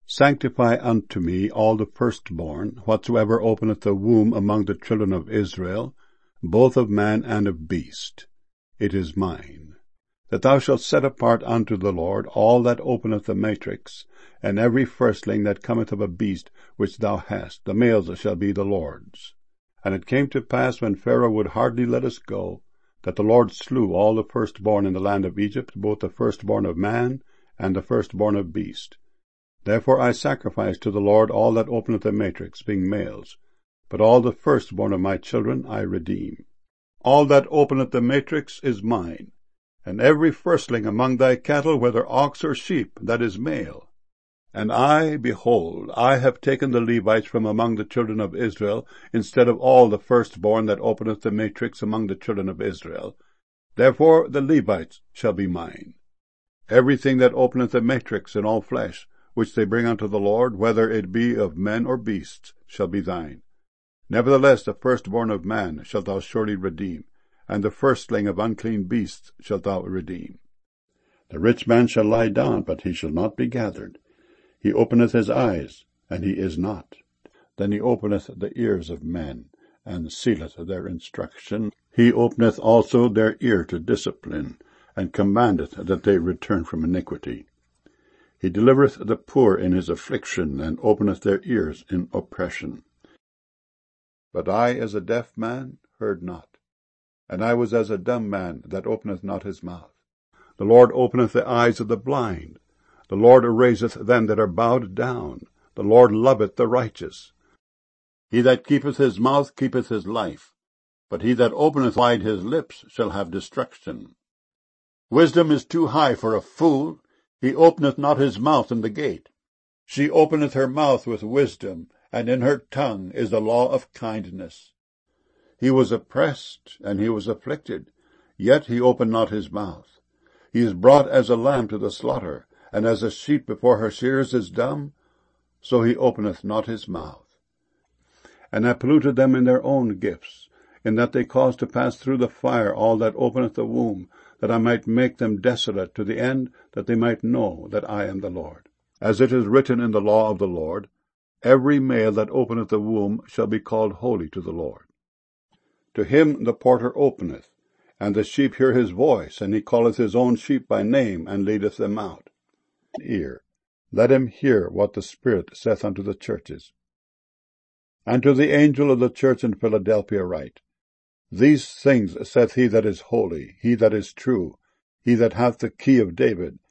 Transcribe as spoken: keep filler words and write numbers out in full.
Sanctify unto me all the firstborn, whatsoever openeth the womb among the children of Israel, both of man and of beast. It is mine. That thou shalt set apart unto the Lord all that openeth the matrix, and every firstling that cometh of a beast which thou hast, the males shall be the Lord's. And it came to pass, when Pharaoh would hardly let us go, that the Lord slew all the firstborn in the land of Egypt, both the firstborn of man and the firstborn of beast. Therefore I sacrifice to the Lord all that openeth the matrix, being males, but all the firstborn of my children I redeem. All that openeth the matrix is mine, and every firstling among thy cattle, whether ox or sheep, that is male. And I, behold, I have taken the Levites from among the children of Israel, instead of all the firstborn that openeth the matrix among the children of Israel. Therefore the Levites shall be mine. Everything that openeth the matrix in all flesh, which they bring unto the Lord, whether it be of men or beasts, shall be thine. Nevertheless the firstborn of man shalt thou surely redeem, and the firstling of unclean beasts shalt thou redeem. The rich man shall lie down, but he shall not be gathered. He openeth his eyes, and he is not. Then he openeth the ears of men, and sealeth their instruction. He openeth also their ear to discipline, and commandeth that they return from iniquity. He delivereth the poor in his affliction, and openeth their ears in oppression. But I, as a deaf man, heard not, and I was as a dumb man that openeth not his mouth. The Lord openeth the eyes of the blind. The Lord raiseth them that are bowed down. The Lord loveth the righteous. He that keepeth his mouth keepeth his life, but he that openeth wide his lips shall have destruction. Wisdom is too high for a fool. He openeth not his mouth in the gate. She openeth her mouth with wisdom, and in her tongue is the law of kindness. He was oppressed, and he was afflicted, yet he opened not his mouth. He is brought as a lamb to the slaughter, and as a sheep before her shearers is dumb, so he openeth not his mouth. And I polluted them in their own gifts, in that they caused to pass through the fire all that openeth the womb, that I might make them desolate, to the end that they might know that I am the Lord. As it is written in the law of the Lord, every male that openeth the womb shall be called holy to the Lord. To him the porter openeth, and the sheep hear his voice, and he calleth his own sheep by name, and leadeth them out. Ear, let him hear what the Spirit saith unto the churches. And to the angel of the church in Philadelphia write, These things saith he that is holy, he that is true, he that hath the key of David,